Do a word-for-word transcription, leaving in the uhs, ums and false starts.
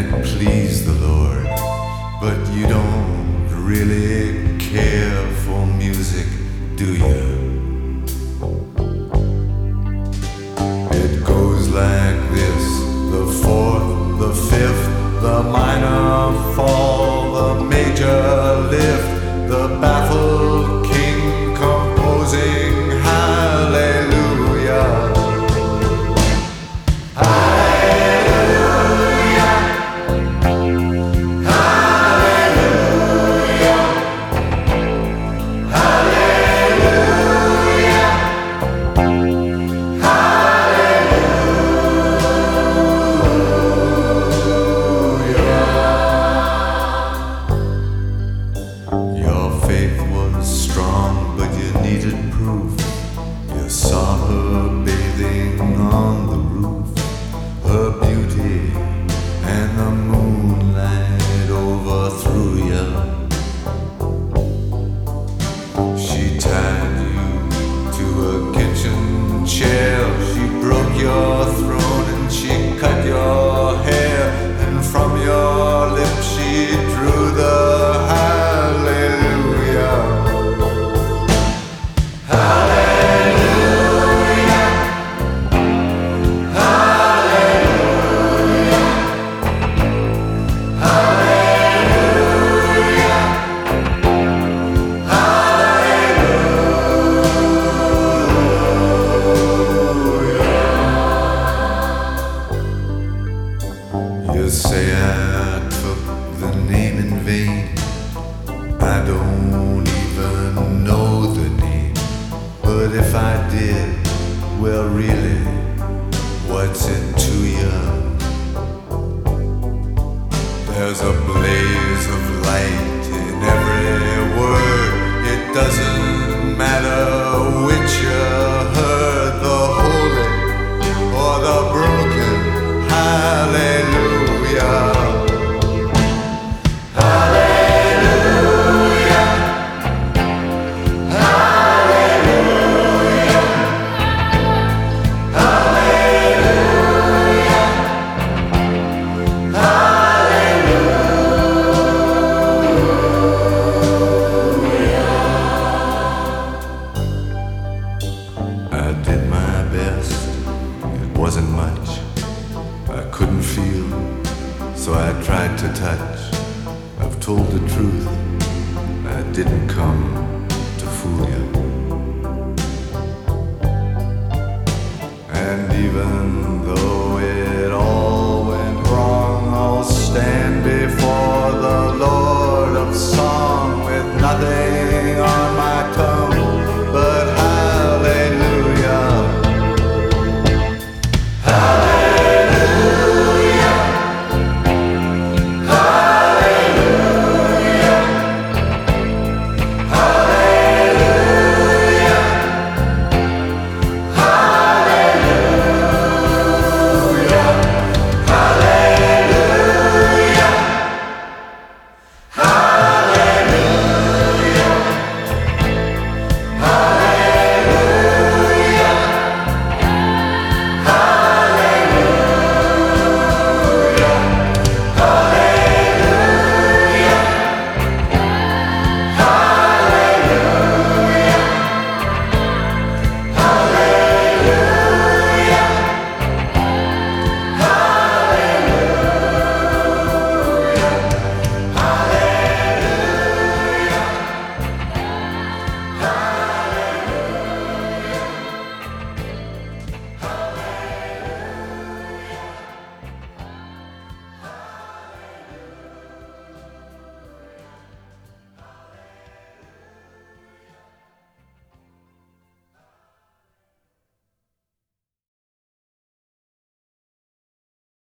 it pleased the Lord. But you don't really care for music, do you? It goes like this: the fourth, the fifth, the minor fall, the major lift, the baffled king composing hallelujah. Hallelujah. Hallelujah. Hallelujah. Your faith was strong, but you needed proof. You saw her bathing on the roof, her beauty and the moonlight overthrew you. She tied you to a kitchen chair, she broke your throne and she cut your hair, and from your lips she drew the hallelujah. Hallelujah. Hallelujah. Hallelujah. Hallelujah. You say I took the name in vain. I don't even know the name. But if I did, well really, what's it to you? There's a blaze of light in every word. It doesn't matter which you heard, the holy or the broken hallelujah. Hallelujah. Hallelujah. Hallelujah. Hallelujah. I did my best. It wasn't much. I couldn't feel, so I tried to touch. I've told the truth. I didn't come to fool you. And even though it all went wrong, I'll stand before the Lord of Song with nothing